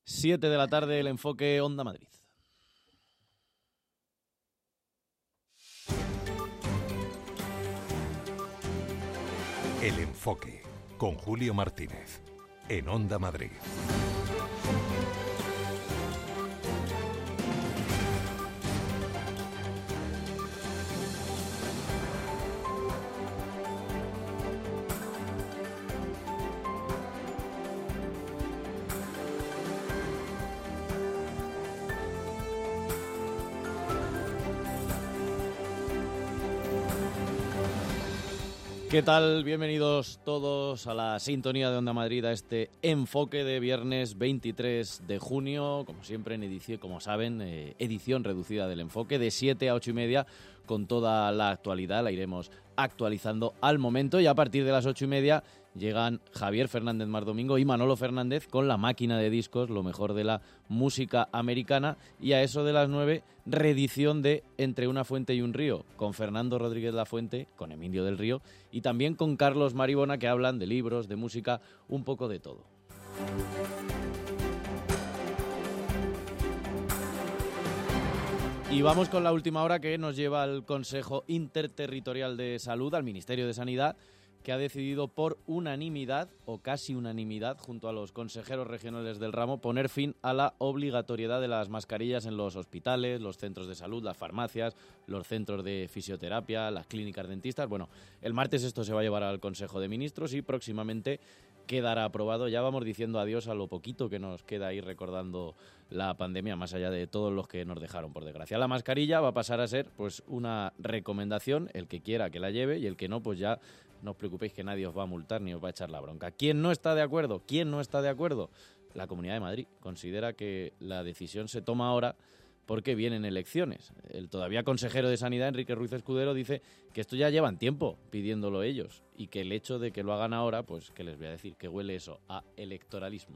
7 de la tarde, el enfoque Onda Madrid. El enfoque con Julio Martínez en Onda Madrid. ¿Qué tal? Bienvenidos todos a la sintonía de Onda Madrid, a este enfoque de viernes 23 de junio, como siempre en edición, como saben, edición reducida del enfoque, de 7 a 8 y media, con toda la actualidad, la iremos actualizando al momento, y a partir de las 8 y media llegan Javier Fernández Mardomingo y Manolo Fernández con la máquina de discos, lo mejor de la música americana, y a eso de las 9, reedición de Entre una fuente y un río, con Fernando Rodríguez Lafuente, con Emilio del Río y también con Carlos Maribona, que hablan de libros, de música, un poco de todo. Y vamos con la última hora, que nos lleva al Consejo Interterritorial de Salud, al Ministerio de Sanidad, que ha decidido por unanimidad, o casi unanimidad, junto a los consejeros regionales del ramo, poner fin a la obligatoriedad de las mascarillas en los hospitales, los centros de salud, las farmacias, los centros de fisioterapia, las clínicas dentistas. Bueno, el martes esto se va a llevar al Consejo de Ministros y próximamente quedará aprobado. Ya vamos diciendo adiós a lo poquito que nos queda ahí recordando la pandemia, más allá de todos los que nos dejaron, por desgracia. La mascarilla va a pasar a ser pues una recomendación, el que quiera que la lleve, y el que no, pues ya no os preocupéis que nadie os va a multar ni os va a echar la bronca. ¿Quién no está de acuerdo? ¿Quién no está de acuerdo? La Comunidad de Madrid considera que la decisión se toma ahora porque vienen elecciones. El todavía consejero de Sanidad, Enrique Ruiz Escudero, dice que esto ya llevan tiempo pidiéndolo ellos y que el hecho de que lo hagan ahora, pues, ¿qué les voy a decir? Que huele eso a electoralismo.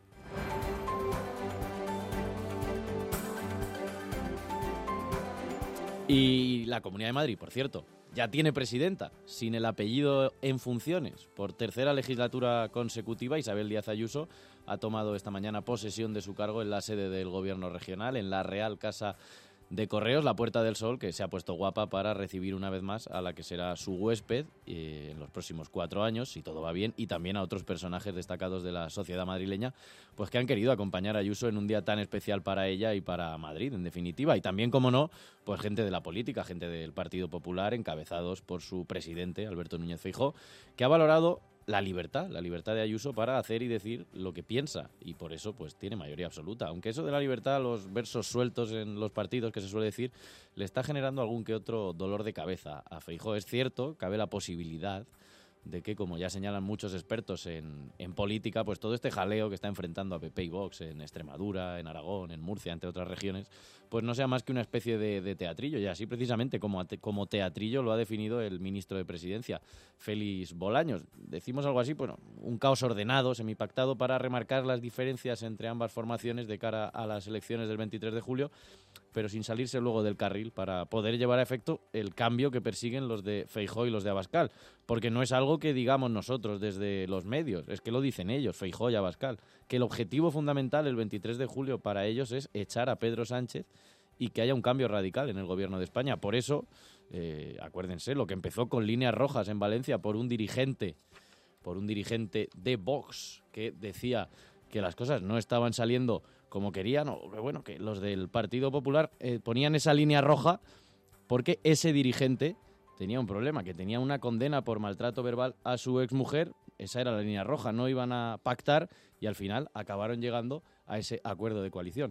Y la Comunidad de Madrid, por cierto, ya tiene presidenta, sin el apellido en funciones. Por tercera legislatura consecutiva, Isabel Díaz Ayuso ha tomado esta mañana posesión de su cargo en la sede del Gobierno regional, en la Real Casa de Correos, la Puerta del Sol, que se ha puesto guapa para recibir una vez más a la que será su huésped en los próximos 4 años, si todo va bien, y también a otros personajes destacados de la sociedad madrileña, pues que han querido acompañar a Ayuso en un día tan especial para ella y para Madrid, en definitiva. Y también, como no, pues gente de la política, gente del Partido Popular, encabezados por su presidente, Alberto Núñez Feijóo, que ha valorado la libertad de Ayuso para hacer y decir lo que piensa, y por eso pues tiene mayoría absoluta. Aunque eso de la libertad, los versos sueltos en los partidos que se suele decir, le está generando algún que otro dolor de cabeza a Feijóo. Es cierto, cabe la posibilidad de que, como ya señalan muchos expertos en política, pues todo este jaleo que está enfrentando a PP y Vox en Extremadura, en Aragón, en Murcia, entre otras regiones, pues no sea más que una especie de teatrillo. Y así precisamente como teatrillo lo ha definido el ministro de Presidencia, Félix Bolaños. Decimos algo así, bueno, un caos ordenado, semipactado, para remarcar las diferencias entre ambas formaciones de cara a las elecciones del 23 de julio, pero sin salirse luego del carril, para poder llevar a efecto el cambio que persiguen los de Feijóo y los de Abascal. Porque no es algo que digamos nosotros desde los medios, es que lo dicen ellos, Feijóo y Abascal, que el objetivo fundamental el 23 de julio para ellos es echar a Pedro Sánchez y que haya un cambio radical en el gobierno de España. Por eso, acuérdense, lo que empezó con líneas rojas en Valencia por un dirigente de Vox que decía que las cosas no estaban saliendo como querían, o que bueno, que los del Partido Popular ponían esa línea roja porque ese dirigente tenía un problema, que tenía una condena por maltrato verbal a su exmujer. Esa era la línea roja, no iban a pactar, y al final acabaron llegando a ese acuerdo de coalición.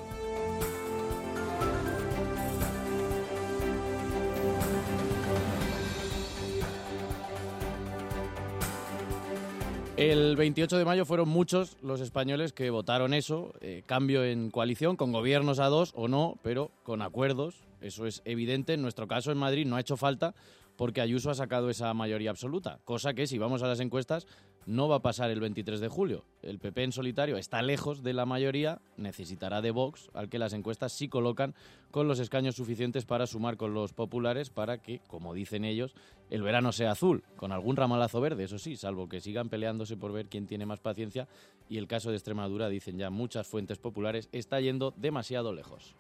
El 28 de mayo fueron muchos los españoles que votaron eso, cambio en coalición, con gobiernos a dos o no, pero con acuerdos. Eso es evidente. En nuestro caso, en Madrid, no ha hecho falta porque Ayuso ha sacado esa mayoría absoluta, cosa que, si vamos a las encuestas, no va a pasar el 23 de julio. El PP en solitario está lejos de la mayoría, necesitará de Vox, al que las encuestas sí colocan con los escaños suficientes para sumar con los populares para que, como dicen ellos, el verano sea azul, con algún ramalazo verde, eso sí, salvo que sigan peleándose por ver quién tiene más paciencia, y el caso de Extremadura, dicen ya muchas fuentes populares, está yendo demasiado lejos.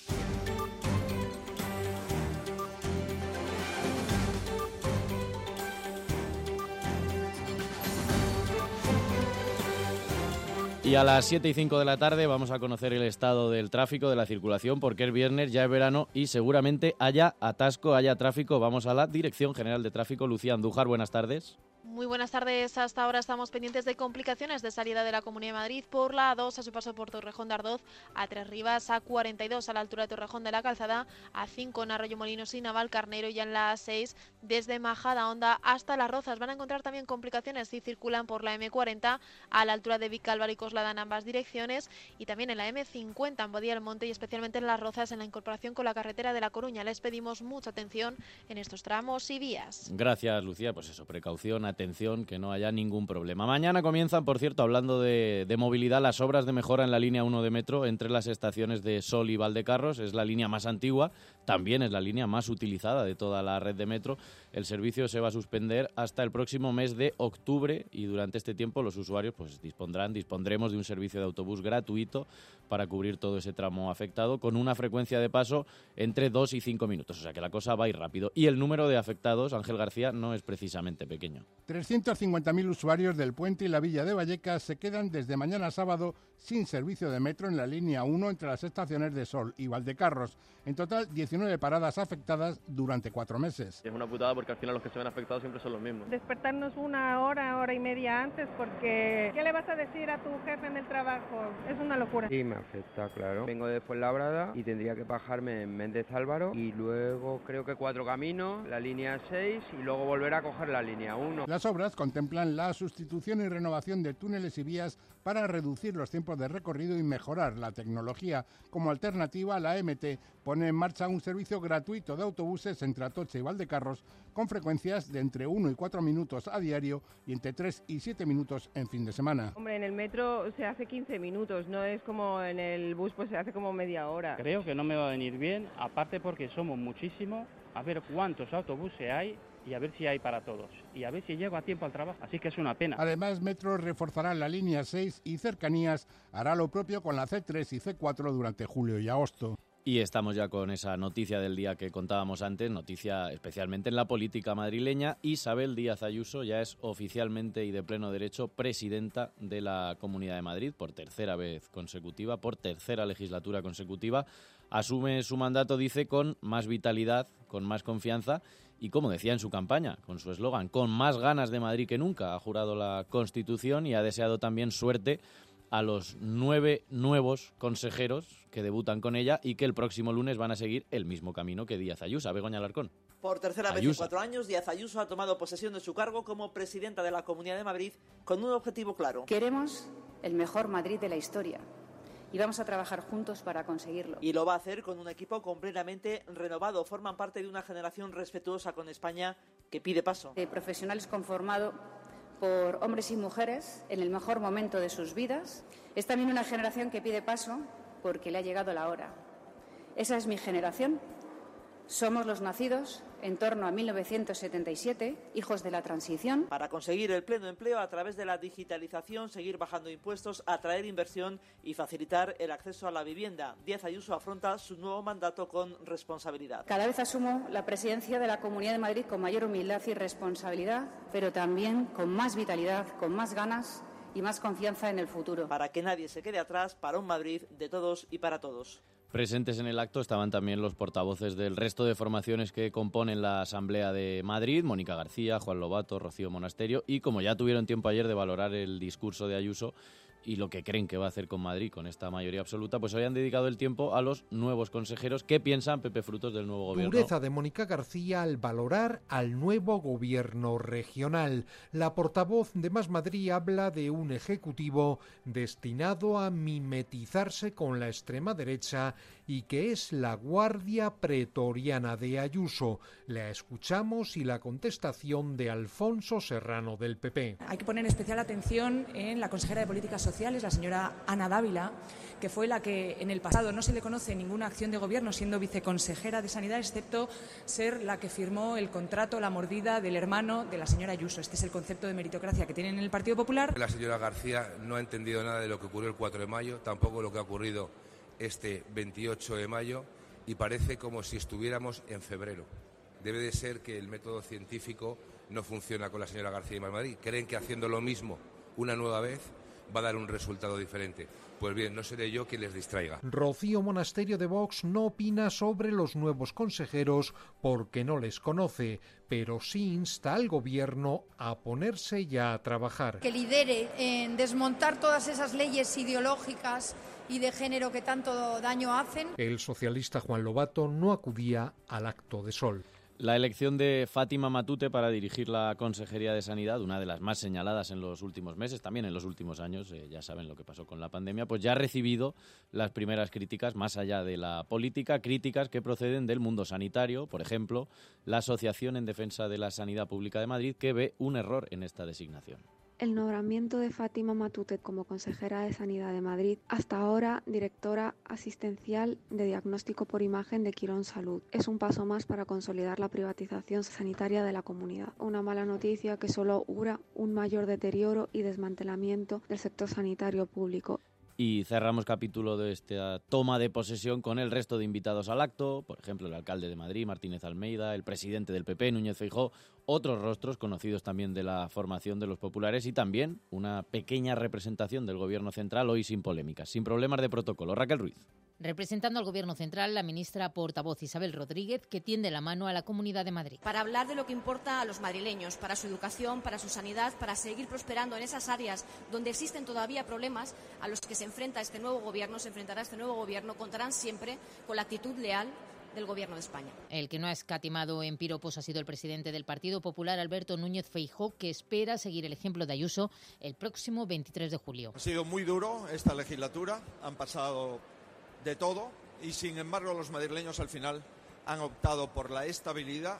Y a las 7 y 5 de la tarde vamos a conocer el estado del tráfico, de la circulación, porque es viernes, ya es verano y seguramente haya atasco, haya tráfico. Vamos a la Dirección General de Tráfico. Lucía Andújar, buenas tardes. Muy buenas tardes. Hasta ahora estamos pendientes de complicaciones de salida de la Comunidad de Madrid por la A2 a su paso por Torrejón de Ardoz, a Tres Rivas, a 42 a la altura de Torrejón de la Calzada, a 5 en Arroyomolinos y Navalcarnero y en la A6 desde Majadahonda hasta Las Rozas. Van a encontrar también complicaciones si circulan por la M40 a la altura de Vicálvaro y Coslada en ambas direcciones y también en la M50 en Bodía del Monte y especialmente en Las Rozas en la incorporación con la carretera de La Coruña. Les pedimos mucha atención en estos tramos y vías. Gracias, Lucía. Pues eso, precaución, atención, que no haya ningún problema. Mañana comienzan, por cierto, hablando de movilidad, las obras de mejora en la línea 1 de metro entre las estaciones de Sol y Valdecarros. Es la línea más antigua, también es la línea más utilizada de toda la red de metro. El servicio se va a suspender hasta el próximo mes de octubre y durante este tiempo los usuarios pues dispondremos de un servicio de autobús gratuito para cubrir todo ese tramo afectado con una frecuencia de paso entre 2 y 5 minutos. O sea que la cosa va a ir rápido. Y el número de afectados, Ángel García, no es precisamente pequeño. 350.000 usuarios del Puente y la Villa de Vallecas se quedan desde mañana sábado sin servicio de metro en la línea 1 entre las estaciones de Sol y Valdecarros. En total, 19 paradas afectadas durante 4 meses. Es una putada porque al final los que se ven afectados siempre son los mismos. Despertarnos una hora y media antes porque ¿qué le vas a decir a tu jefe en el trabajo? Es una locura. Sí, me afecta, claro. Vengo de Fuenlabrada y tendría que bajarme en Méndez Álvaro y luego creo que 4 caminos, la línea 6 y luego volver a coger la línea 1. Las obras contemplan la sustitución y renovación de túneles y vías para reducir los tiempos de recorrido y mejorar la tecnología. Como alternativa, la MT pone en marcha un servicio gratuito de autobuses entre Atocha y Valdecarros con frecuencias de entre 1 y 4 minutos a diario y entre 3 y 7 minutos en fin de semana. Hombre, en el metro se hace 15 minutos, no es como en el bus, pues se hace como media hora. Creo que no me va a venir bien, aparte porque somos muchísimos, a ver cuántos autobuses hay y a ver si hay para todos, y a ver si llego a tiempo al trabajo, así que es una pena. Además, Metro reforzará la línea 6 y Cercanías hará lo propio con la C3 y C4 durante julio y agosto. Y estamos ya con esa noticia del día que contábamos antes, noticia especialmente en la política madrileña. Isabel Díaz Ayuso ya es oficialmente y de pleno derecho presidenta de la Comunidad de Madrid por tercera vez consecutiva, por tercera legislatura consecutiva. Asume su mandato, dice, con más vitalidad, con más confianza y, como decía en su campaña, con su eslogan, con más ganas de Madrid que nunca. Ha jurado la Constitución y ha deseado también suerte a los 9 nuevos consejeros que debutan con ella y que el próximo lunes van a seguir el mismo camino que Díaz Ayuso. Begoña Alarcón. Por tercera vez en 4 años, Díaz Ayuso ha tomado posesión de su cargo como presidenta de la Comunidad de Madrid con un objetivo claro. Queremos el mejor Madrid de la historia y vamos a trabajar juntos para conseguirlo. Y lo va a hacer con un equipo completamente renovado. Forman parte de una generación respetuosa con España que pide paso. De profesionales conformado por hombres y mujeres en el mejor momento de sus vidas. Es también una generación que pide paso porque le ha llegado la hora. Esa es mi generación. Somos los nacidos en torno a 1977, hijos de la transición. Para conseguir el pleno empleo a través de la digitalización, seguir bajando impuestos, atraer inversión y facilitar el acceso a la vivienda. Díaz Ayuso afronta su nuevo mandato con responsabilidad. Cada vez asumo la presidencia de la Comunidad de Madrid con mayor humildad y responsabilidad, pero también con más vitalidad, con más ganas y más confianza en el futuro. Para que nadie se quede atrás, para un Madrid de todos y para todos. Presentes en el acto estaban también los portavoces del resto de formaciones que componen la Asamblea de Madrid, Mónica García, Juan Lobato, Rocío Monasterio, y como ya tuvieron tiempo ayer de valorar el discurso de Ayuso y lo que creen que va a hacer con Madrid con esta mayoría absoluta, pues hoy han dedicado el tiempo a los nuevos consejeros. ¿Qué piensan, Pepe Frutos, del nuevo gobierno? Dureza de Mónica García al valorar al nuevo gobierno regional. La portavoz de Más Madrid habla de un ejecutivo destinado a mimetizarse con la extrema derecha y que es la guardia pretoriana de Ayuso. La escuchamos y la contestación de Alfonso Serrano del PP. Hay que poner especial atención en la consejera de Políticas Sociales, la señora Ana Dávila, que fue la que en el pasado no se le conoce ninguna acción de gobierno siendo viceconsejera de Sanidad, excepto ser la que firmó el contrato, la mordida del hermano de la señora Ayuso. Este es el concepto de meritocracia que tienen en el Partido Popular. La señora García no ha entendido nada de lo que ocurrió el 4 de mayo, tampoco lo que ha ocurrido este 28 de mayo, y parece como si estuviéramos en febrero. Debe de ser que el método científico no funciona con la señora García y Madrid. Creen que haciendo lo mismo una nueva vez va a dar un resultado diferente. Pues bien, no seré yo quien les distraiga. Rocío Monasterio de Vox no opina sobre los nuevos consejeros porque no les conoce, pero sí insta al Gobierno a ponerse ya a trabajar. Que lidere en desmontar todas esas leyes ideológicas y de género que tanto daño hacen. El socialista Juan Lobato no acudía al acto de Sol. La elección de Fátima Matute para dirigir la Consejería de Sanidad, una de las más señaladas en los últimos meses, también en los últimos años, ya saben lo que pasó con la pandemia, pues ya ha recibido las primeras críticas, más allá de la política, críticas que proceden del mundo sanitario. Por ejemplo, la Asociación en Defensa de la Sanidad Pública de Madrid, que ve un error en esta designación. El nombramiento de Fátima Matute como consejera de Sanidad de Madrid, hasta ahora directora asistencial de diagnóstico por imagen de Quirón Salud, es un paso más para consolidar la privatización sanitaria de la comunidad. Una mala noticia que solo augura un mayor deterioro y desmantelamiento del sector sanitario público. Y cerramos capítulo de esta toma de posesión con el resto de invitados al acto, por ejemplo, el alcalde de Madrid, Martínez Almeida, el presidente del PP, Núñez Feijóo, otros rostros conocidos también de la formación de los populares y también una pequeña representación del gobierno central, hoy sin polémicas, sin problemas de protocolo. Raquel Ruiz. Representando al Gobierno central, la ministra portavoz Isabel Rodríguez, que tiende la mano a la Comunidad de Madrid. Para hablar de lo que importa a los madrileños, para su educación, para su sanidad, para seguir prosperando en esas áreas donde existen todavía problemas a los que se enfrenta este nuevo Gobierno, se enfrentará este nuevo Gobierno, contarán siempre con la actitud leal del Gobierno de España. El que no ha escatimado en piropos ha sido el presidente del Partido Popular, Alberto Núñez Feijóo, que espera seguir el ejemplo de Ayuso el próximo 23 de julio. Ha sido muy duro esta legislatura, han pasado de todo y sin embargo los madrileños al final han optado por la estabilidad,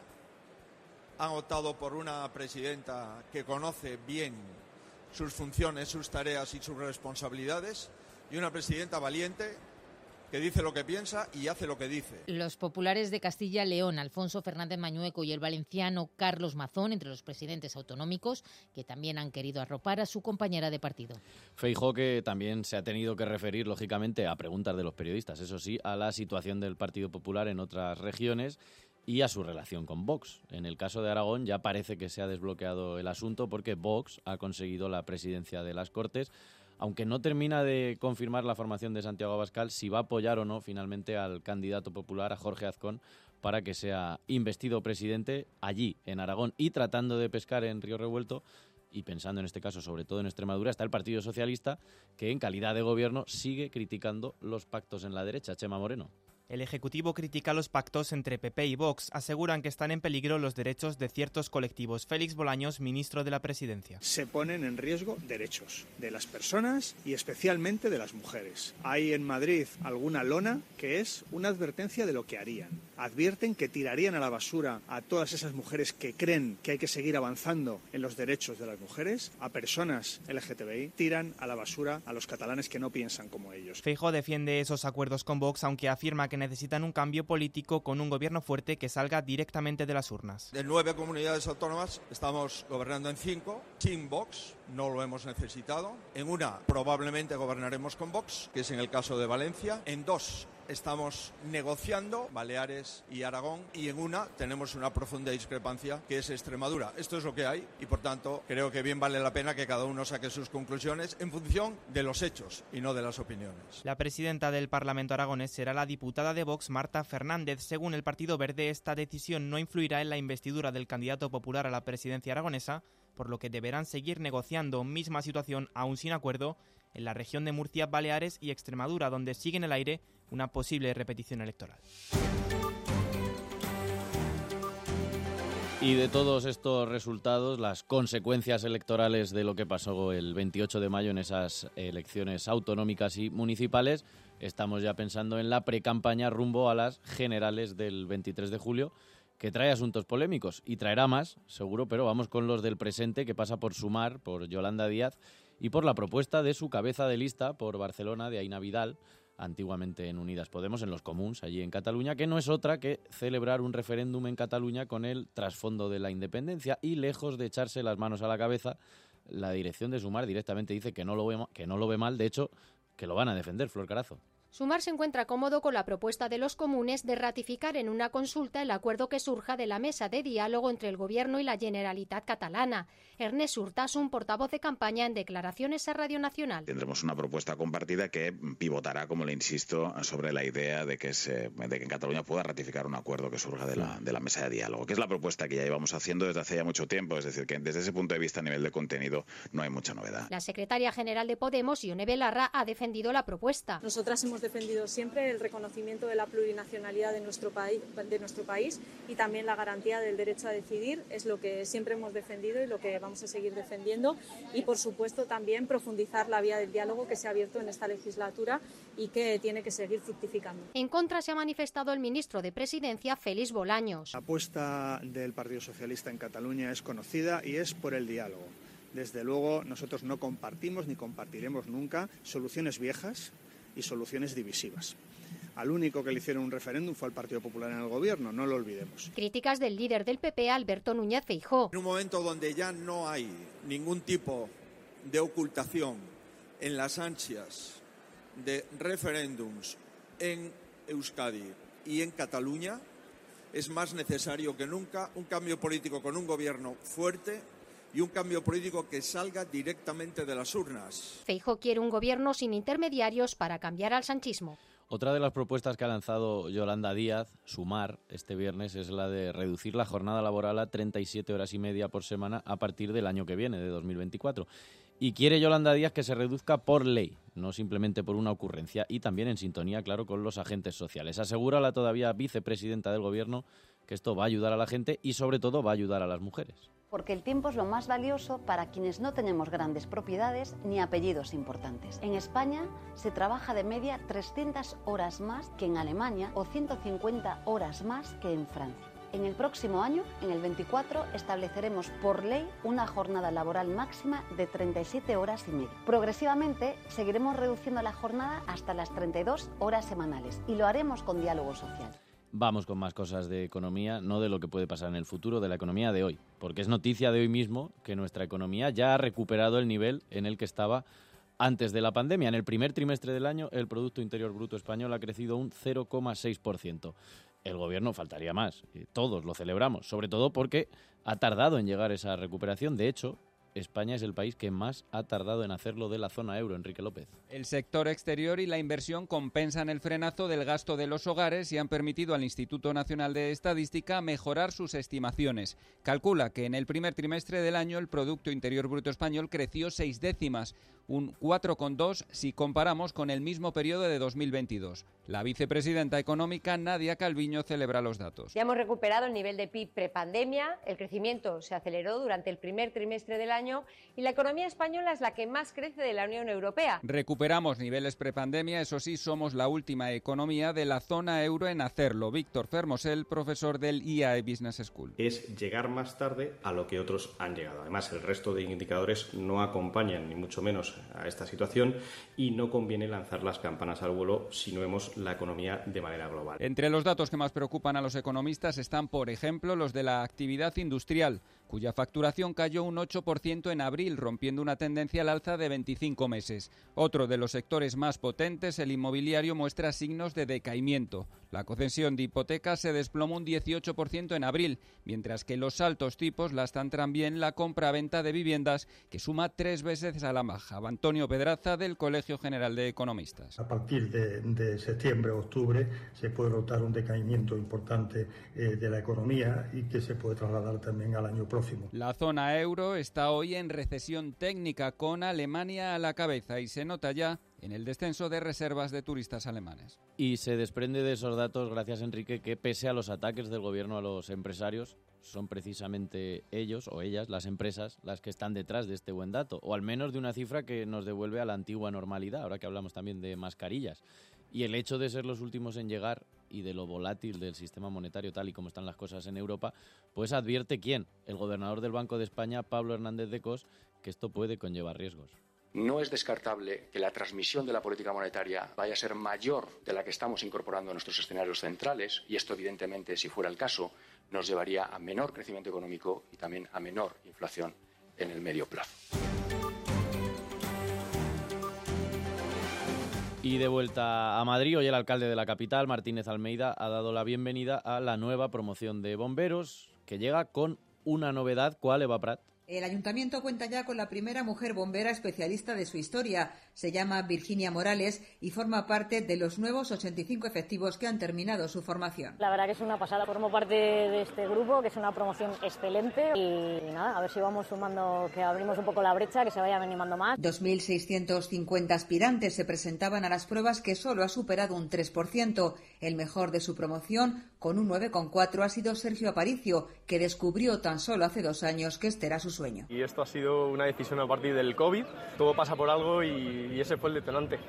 han optado por una presidenta que conoce bien sus funciones, sus tareas y sus responsabilidades y una presidenta valiente que dice lo que piensa y hace lo que dice. Los populares de Castilla y León, Alfonso Fernández Mañueco y el valenciano Carlos Mazón, entre los presidentes autonómicos, que también han querido arropar a su compañera de partido. Feijóo, que también se ha tenido que referir, lógicamente, a preguntas de los periodistas, eso sí, a la situación del Partido Popular en otras regiones y a su relación con Vox. En el caso de Aragón ya parece que se ha desbloqueado el asunto porque Vox ha conseguido la presidencia de las Cortes, aunque no termina de confirmar la formación de Santiago Abascal si va a apoyar o no finalmente al candidato popular, a Jorge Azcón, para que sea investido presidente allí, en Aragón, y tratando de pescar en Río Revuelto, y pensando en este caso sobre todo en Extremadura, está el Partido Socialista, que en calidad de gobierno sigue criticando los pactos en la derecha. Chema Moreno. El Ejecutivo critica los pactos entre PP y Vox. Aseguran que están en peligro los derechos de ciertos colectivos. Félix Bolaños, ministro de la Presidencia. Se ponen en riesgo derechos de las personas y especialmente de las mujeres. Hay en Madrid alguna lona que es una advertencia de lo que harían. Advierten que tirarían a la basura a todas esas mujeres que creen que hay que seguir avanzando en los derechos de las mujeres, a personas LGTBI, tiran a la basura a los catalanes que no piensan como ellos. Feijóo defiende esos acuerdos con Vox, aunque afirma que necesitan un cambio político con un gobierno fuerte que salga directamente de las urnas. De 9 comunidades autónomas estamos gobernando en 5, sin Vox, no lo hemos necesitado. En una probablemente gobernaremos con Vox, que es en el caso de Valencia. En 2 estamos negociando, Baleares y Aragón, y en una tenemos una profunda discrepancia, que es Extremadura. Esto es lo que hay y por tanto creo que bien vale la pena que cada uno saque sus conclusiones en función de los hechos y no de las opiniones. La presidenta del Parlamento aragonés será la diputada de Vox, Marta Fernández. Según el Partido Verde, esta decisión no influirá en la investidura del candidato popular a la presidencia aragonesa, por lo que deberán seguir negociando. Misma situación, aún sin acuerdo, en la región de Murcia, Baleares y Extremadura, donde sigue en el aire una posible repetición electoral. Y de todos estos resultados, las consecuencias electorales de lo que pasó el 28 de mayo en esas elecciones autonómicas y municipales, estamos ya pensando en la precampaña rumbo a las generales del 23 de julio, que trae asuntos polémicos y traerá más, seguro, pero vamos con los del presente, que pasa por Sumar, por Yolanda Díaz y por la propuesta de su cabeza de lista por Barcelona, de Aina Vidal, antiguamente en Unidas Podemos, en los Comuns, allí en Cataluña, que no es otra que celebrar un referéndum en Cataluña con el trasfondo de la independencia, y lejos de echarse las manos a la cabeza, la dirección de Sumar directamente dice que no lo ve mal, de hecho, que lo van a defender. Flor Carazo. Sumar se encuentra cómodo con la propuesta de los comunes de ratificar en una consulta el acuerdo que surja de la mesa de diálogo entre el Gobierno y la Generalitat catalana. Ernest Urtasun, portavoz de campaña, en declaraciones a Radio Nacional. Tendremos una propuesta compartida que pivotará, como le insisto, sobre la idea de que en Cataluña pueda ratificar un acuerdo que surja de la mesa de diálogo, que es la propuesta que ya llevamos haciendo desde hace ya mucho tiempo. Es decir, que desde ese punto de vista, a nivel de contenido, no hay mucha novedad. La secretaria general de Podemos, Ione Belarra, ha defendido la propuesta. Nosotras hemos defendido siempre el reconocimiento de la plurinacionalidad de nuestro país y también la garantía del derecho a decidir. Es lo que siempre hemos defendido y lo que vamos a seguir defendiendo, y por supuesto también profundizar la vía del diálogo que se ha abierto en esta legislatura y que tiene que seguir fructificando. En contra se ha manifestado el ministro de Presidencia, Félix Bolaños. La apuesta del Partido Socialista en Cataluña es conocida y es por el diálogo. Desde luego nosotros no compartimos ni compartiremos nunca soluciones viejas y soluciones divisivas. Al único que le hicieron un referéndum fue al Partido Popular en el Gobierno, no lo olvidemos. Críticas del líder del PP, Alberto Núñez Feijóo. En un momento donde ya no hay ningún tipo de ocultación en las ansias de referéndums en Euskadi y en Cataluña, es más necesario que nunca un cambio político con un gobierno fuerte y un cambio político que salga directamente de las urnas. Feijóo quiere un gobierno sin intermediarios para cambiar al sanchismo. Otra de las propuestas que ha lanzado Yolanda Díaz, Sumar, este viernes, es la de reducir la jornada laboral a 37 horas y media por semana a partir del año que viene, de 2024. Y quiere Yolanda Díaz que se reduzca por ley, no simplemente por una ocurrencia, y también en sintonía, claro, con los agentes sociales. Asegura la todavía vicepresidenta del Gobierno que esto va a ayudar a la gente y, sobre todo, va a ayudar a las mujeres. Porque el tiempo es lo más valioso para quienes no tenemos grandes propiedades ni apellidos importantes. En España se trabaja de media 300 horas más que en Alemania o 150 horas más que en Francia. En el próximo año, en el 24, estableceremos por ley una jornada laboral máxima de 37 horas y media. Progresivamente seguiremos reduciendo la jornada hasta las 32 horas semanales y lo haremos con diálogo social. Vamos con más cosas de economía, no de lo que puede pasar en el futuro, de la economía de hoy. Porque es noticia de hoy mismo que nuestra economía ya ha recuperado el nivel en el que estaba antes de la pandemia. En el primer trimestre del año, el Producto Interior Bruto español ha crecido un 0,6%. El Gobierno faltaría más, todos lo celebramos, sobre todo porque ha tardado en llegar esa recuperación. De hecho, España es el país que más ha tardado en hacerlo de la zona euro. Enrique López. El sector exterior y la inversión compensan el frenazo del gasto de los hogares y han permitido al Instituto Nacional de Estadística mejorar sus estimaciones. Calcula que en el primer trimestre del año el Producto Interior Bruto español creció 6 décimas, un 4,2 si comparamos con el mismo periodo de 2022. La vicepresidenta económica Nadia Calviño celebra los datos. Ya hemos recuperado el nivel de PIB prepandemia, el crecimiento se aceleró durante el primer trimestre del año y la economía española es la que más crece de la Unión Europea. Recuperamos niveles prepandemia, eso sí, somos la última economía de la zona euro en hacerlo. Víctor Fermosel, profesor del IAE Business School. Es llegar más tarde a lo que otros han llegado. Además, el resto de indicadores no acompañan, ni mucho menos, a esta situación y no conviene lanzar las campanas al vuelo si no vemos la economía de manera global. Entre los datos que más preocupan a los economistas están, por ejemplo, los de la actividad industrial, cuya facturación cayó un 8% en abril, rompiendo una tendencia al alza de 25 meses. Otro de los sectores más potentes, el inmobiliario, muestra signos de decaimiento. La concesión de hipotecas se desplomó un 18% en abril, mientras que los altos tipos lastran también la compra-venta de viviendas, que suma 3 veces a la baja. Antonio Pedraza, del Colegio General de Economistas. A partir de septiembre o octubre se puede notar un decaimiento importante de la economía y que se puede trasladar también al año próximo. La zona euro está hoy en recesión técnica, con Alemania a la cabeza, y se nota ya en el descenso de reservas de turistas alemanes. Y se desprende de esos datos, gracias Enrique, que pese a los ataques del Gobierno a los empresarios, son precisamente ellos o ellas, las empresas, las que están detrás de este buen dato, o al menos de una cifra que nos devuelve a la antigua normalidad, ahora que hablamos también de mascarillas. Y el hecho de ser los últimos en llegar y de lo volátil del sistema monetario tal y como están las cosas en Europa, pues advierte ¿quién? El gobernador del Banco de España, Pablo Hernández de Cos, que esto puede conllevar riesgos. No es descartable que la transmisión de la política monetaria vaya a ser mayor de la que estamos incorporando a nuestros escenarios centrales, y esto, evidentemente, si fuera el caso, nos llevaría a menor crecimiento económico y también a menor inflación en el medio plazo. Y de vuelta a Madrid, hoy el alcalde de la capital, Martínez Almeida, ha dado la bienvenida a la nueva promoción de bomberos, que llega con una novedad. ¿Cuál, Eva Prat? El ayuntamiento cuenta ya con la primera mujer bombera especialista de su historia. Se llama Virginia Morales y forma parte de los nuevos 85 efectivos que han terminado su formación. La verdad que es una pasada. Formo parte de este grupo, que es una promoción excelente. Y nada, a ver si vamos sumando, que abrimos un poco la brecha, que se vayan animando más. 2.650 aspirantes se presentaban a las pruebas, que solo ha superado un 3%. El mejor de su promoción, con un 9,4, ha sido Sergio Aparicio, que descubrió tan solo hace 2 años que este era su sueño. Y esto ha sido una decisión a partir del COVID. Todo pasa por algo y ese fue el detonante.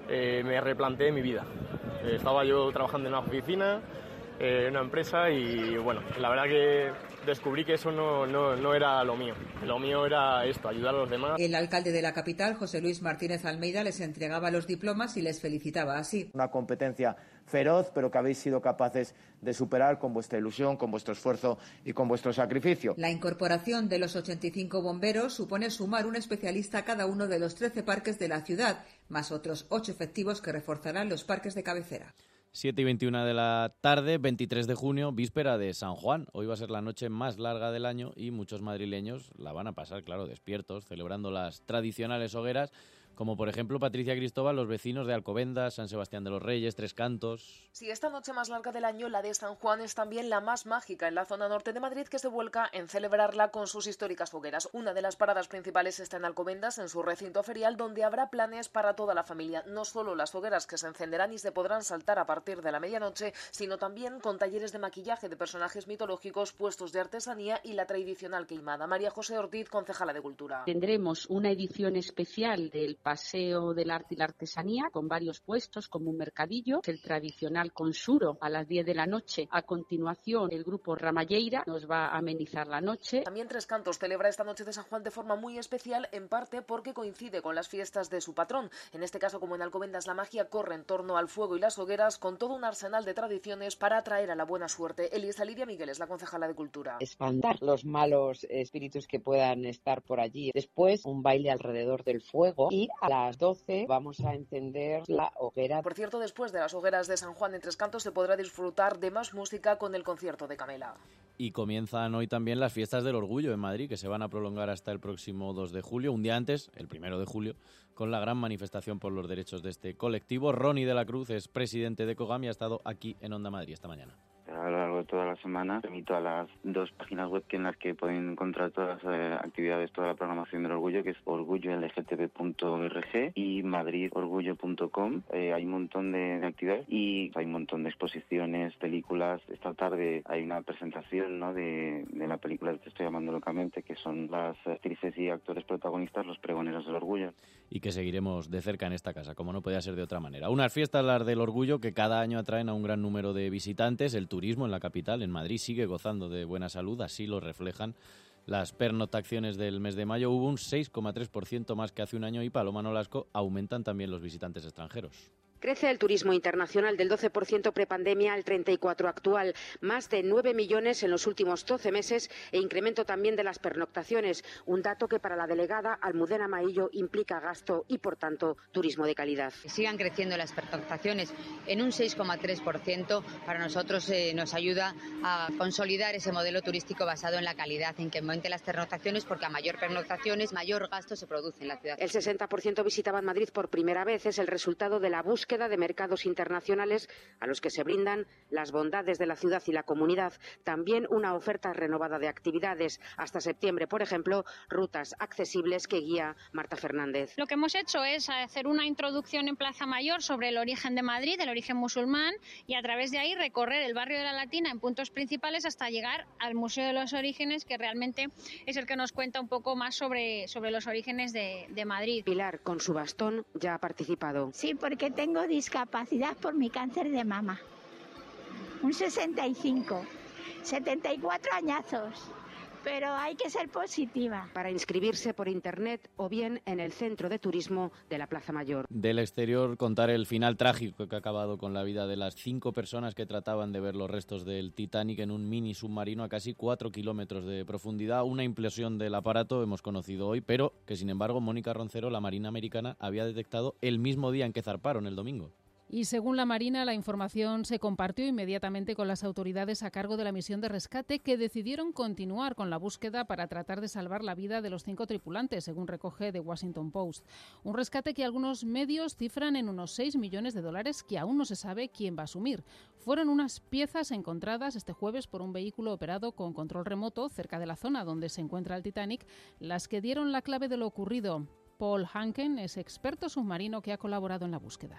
Me replanteé mi vida. Estaba yo trabajando en una oficina, en una empresa, y bueno, la verdad que descubrí que eso no era lo mío. Lo mío era esto, ayudar a los demás. El alcalde de la capital, José Luis Martínez Almeida, les entregaba los diplomas y les felicitaba así. Una competencia feroz, pero que habéis sido capaces de superar con vuestra ilusión, con vuestro esfuerzo y con vuestro sacrificio. La incorporación de los 85 bomberos supone sumar un especialista a cada uno de los 13 parques de la ciudad, más otros 8 efectivos que reforzarán los parques de cabecera. 7:21 de la tarde, 23 de junio, víspera de San Juan. Hoy va a ser la noche más larga del año y muchos madrileños la van a pasar, claro, despiertos, celebrando las tradicionales hogueras, como por ejemplo, Patricia Cristóbal, los vecinos de Alcobendas, San Sebastián de los Reyes, Tres Cantos. Sí, esta noche más larga del año, la de San Juan, es también la más mágica en la zona norte de Madrid, que se vuelca en celebrarla con sus históricas hogueras. Una de las paradas principales está en Alcobendas, en su recinto ferial, donde habrá planes para toda la familia. No solo las hogueras, que se encenderán y se podrán saltar a partir de la medianoche, sino también con talleres de maquillaje de personajes mitológicos, puestos de artesanía y la tradicional queimada. María José Ortiz, concejala de Cultura. Tendremos una edición especial del Paseo del Arte y la Artesanía, con varios puestos, como un mercadillo, el tradicional consuro a las 10 de la noche. A continuación, el grupo Ramalleira nos va a amenizar la noche. También Tres Cantos celebra esta noche de San Juan de forma muy especial, en parte porque coincide con las fiestas de su patrón. En este caso, como en Alcobendas, la magia corre en torno al fuego y las hogueras, con todo un arsenal de tradiciones para atraer a la buena suerte. Elisa Lidia Miguel es la concejala de Cultura. Espantar los malos espíritus que puedan estar por allí. Después, un baile alrededor del fuego, y a las 12 vamos a encender la hoguera. Por cierto, después de las hogueras de San Juan en Tres Cantos se podrá disfrutar de más música con el concierto de Camela. Y comienzan hoy también las fiestas del orgullo en Madrid, que se van a prolongar hasta el próximo 2 de julio, un día antes, el 1 de julio, con la gran manifestación por los derechos de este colectivo. Ronnie de la Cruz es presidente de COGAM y ha estado aquí en Onda Madrid esta mañana. A lo largo de toda la semana remito a las 2 páginas web en las que pueden encontrar todas las actividades, toda la programación del orgullo, que es orgullolgtb.org y madridorgullo.com. Hay un montón de actividades y hay un montón de exposiciones, películas. Esta tarde hay una presentación, ¿no?, de la película que te estoy llamando locamente, que son las actrices y actores protagonistas, los pregoneros del orgullo. Y que seguiremos de cerca en esta casa, como no podía ser de otra manera. Unas fiestas, las del orgullo, que cada año atraen a un gran número de visitantes. El turismo en la capital, en Madrid, sigue gozando de buena salud, así lo reflejan las pernoctaciones del mes de mayo. Hubo un 6,3% más que hace un año y, Paloma Nolasco, aumentan también los visitantes extranjeros. Crece el turismo internacional del 12% prepandemia al 34% actual, más de 9 millones en los últimos 12 meses e incremento también de las pernoctaciones, un dato que para la delegada Almudena Maillo implica gasto y, por tanto, turismo de calidad. Sigan creciendo las pernoctaciones en un 6,3%, para nosotros nos ayuda a consolidar ese modelo turístico basado en la calidad, en que aumente las pernoctaciones, porque a mayor pernoctaciones, mayor gasto se produce en la ciudad. El 60% visitaban Madrid por primera vez, es el resultado de la búsqueda búsqueda de mercados internacionales a los que se brindan las bondades de la ciudad y la comunidad. También una oferta renovada de actividades. Hasta septiembre, por ejemplo, rutas accesibles que guía Marta Fernández. Lo que hemos hecho es hacer una introducción en Plaza Mayor sobre el origen de Madrid, el origen musulmán, y a través de ahí recorrer el barrio de la Latina en puntos principales hasta llegar al Museo de los Orígenes, que realmente es el que nos cuenta un poco más sobre los orígenes de Madrid. Pilar, con su bastón, ya ha participado. Sí, porque tengo discapacidad por mi cáncer de mama. Un 65, 74 añazos. Pero hay que ser positiva. Para inscribirse por internet o bien en el centro de turismo de la Plaza Mayor. Del exterior, contar el final trágico que ha acabado con la vida de las 5 personas que trataban de ver los restos del Titanic en un mini submarino a casi 4 kilómetros de profundidad. Una implosión del aparato hemos conocido hoy, pero que sin embargo Mónica Roncero, la Marina americana, había detectado el mismo día en que zarparon, el domingo. Y según la Marina, la información se compartió inmediatamente con las autoridades a cargo de la misión de rescate, que decidieron continuar con la búsqueda para tratar de salvar la vida de los 5 tripulantes, según recoge The Washington Post. Un rescate que algunos medios cifran en unos $6 millones que aún no se sabe quién va a asumir. Fueron unas piezas encontradas este jueves por un vehículo operado con control remoto cerca de la zona donde se encuentra el Titanic, las que dieron la clave de lo ocurrido. Paul Hanken es experto submarino que ha colaborado en la búsqueda.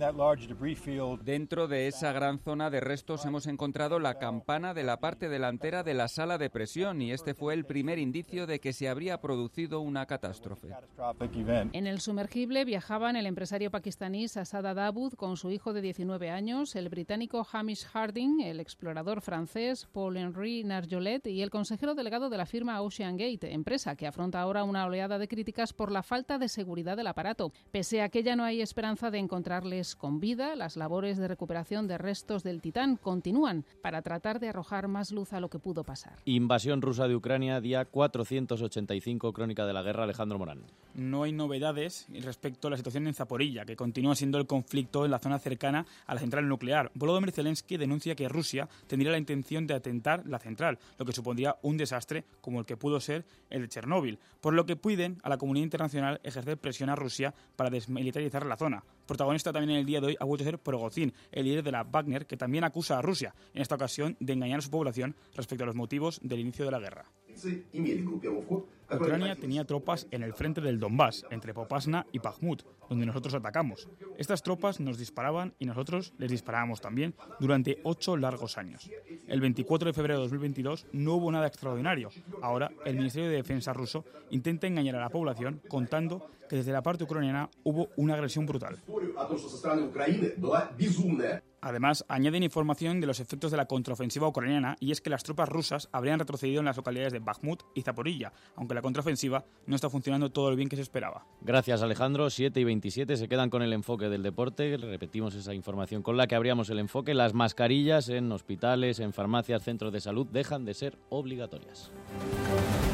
Dentro de esa gran zona de restos hemos encontrado la campana de la parte delantera de la sala de presión y este fue el primer indicio de que se habría producido una catástrofe. En el sumergible viajaban el empresario pakistaní Sasada Dawood con su hijo de 19 años, el británico Hamish Harding, el explorador francés Paul-Henri Narjolet y el consejero delegado de la firma Ocean Gate, empresa que afronta ahora una oleada de críticas por la falta de seguridad del aparato. Pese a que ya no hay esperanza de encontrarles con vida, las labores de recuperación de restos del Titán continúan para tratar de arrojar más luz a lo que pudo pasar. Invasión rusa de Ucrania, día 485, crónica de la guerra, Alejandro Morán. No hay novedades respecto a la situación en Zaporilla, que continúa siendo el conflicto en la zona cercana a la central nuclear. Volodymyr Zelensky denuncia que Rusia tendría la intención de atentar la central, lo que supondría un desastre como el que pudo ser el de Chernóbil, por lo que piden a la comunidad internacional ejercer presión a Rusia para desmilitarizar la zona. Protagonista también en el día de hoy ha vuelto a ser Prigozhin, el líder de la Wagner, que también acusa a Rusia, en esta ocasión, de engañar a su población respecto a los motivos del inicio de la guerra. Ucrania tenía tropas en el frente del Donbass, entre Popasna y Bakhmut, donde nosotros atacamos. Estas tropas nos disparaban y nosotros les disparábamos también durante 8 largos años. El 24 de febrero de 2022 no hubo nada extraordinario. Ahora, el Ministerio de Defensa ruso intenta engañar a la población contando que desde la parte ucraniana hubo una agresión brutal. Además, añaden información de los efectos de la contraofensiva ucraniana y es que las tropas rusas habrían retrocedido en las localidades de Bakhmut y Zaporilla, aunque la contraofensiva no está funcionando todo lo bien que se esperaba. Gracias, Alejandro. 7:27 se quedan con el enfoque del deporte. Repetimos esa información con la que abríamos el enfoque. Las mascarillas en hospitales, en farmacias, centros de salud dejan de ser obligatorias.